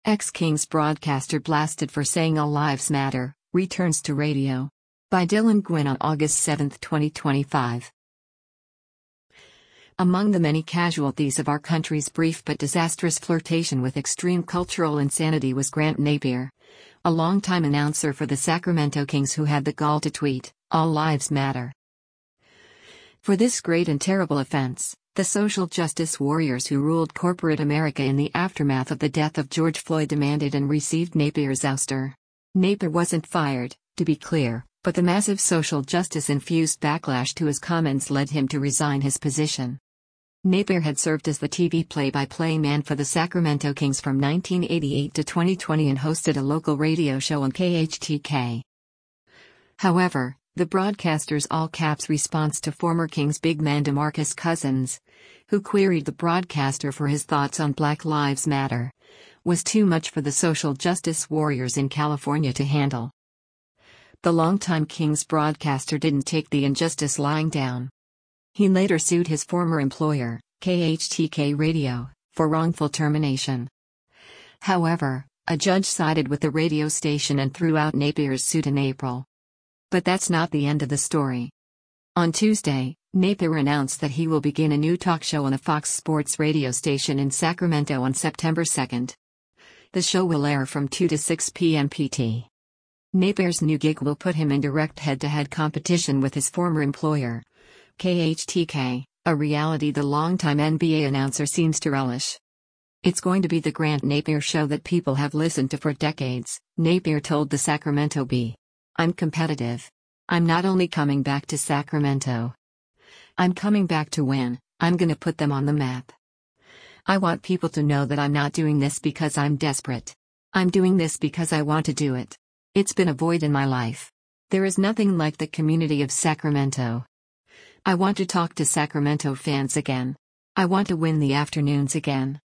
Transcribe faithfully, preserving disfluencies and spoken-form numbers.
Ex-Kings broadcaster blasted for saying all lives matter, returns to radio. By Dylan Gwynn on August seventh, twenty twenty-five. Among the many casualties of our country's brief but disastrous flirtation with extreme cultural insanity was Grant Napear, a longtime announcer for the Sacramento Kings who had the gall to tweet, "All lives matter." For this great and terrible offense, the social justice warriors who ruled corporate America in the aftermath of the death of George Floyd demanded and received Napear's ouster. Napear wasn't fired, to be clear, but the massive social justice-infused backlash to his comments led him to resign his position. Napear had served as the T V play-by-play man for the Sacramento Kings from nineteen eighty-eight to twenty twenty and hosted a local radio show on K H T K. However, the broadcaster's all-caps response to former Kings big man DeMarcus Cousins, who queried the broadcaster for his thoughts on Black Lives Matter, was too much for the social justice warriors in California to handle. The longtime Kings broadcaster didn't take the injustice lying down. He later sued his former employer, K H T K Radio, for wrongful termination. However, a judge sided with the radio station and threw out Napear's suit in April. But that's not the end of the story. On Tuesday, Napear announced that he will begin a new talk show on a Fox Sports radio station in Sacramento on September second. The show will air from two to six p m P T. Napear's new gig will put him in direct head-to-head competition with his former employer, K H T K, a reality the longtime N B A announcer seems to relish. "It's going to be the Grant Napear show that people have listened to for decades," Napear told the Sacramento Bee. "I'm competitive. I'm not only coming back to Sacramento. I'm coming back to win. I'm gonna put them on the map. I want people to know that I'm not doing this because I'm desperate. I'm doing this because I want to do it. It's been a void in my life. There is nothing like the community of Sacramento. I want to talk to Sacramento fans again. I want to win the afternoons again."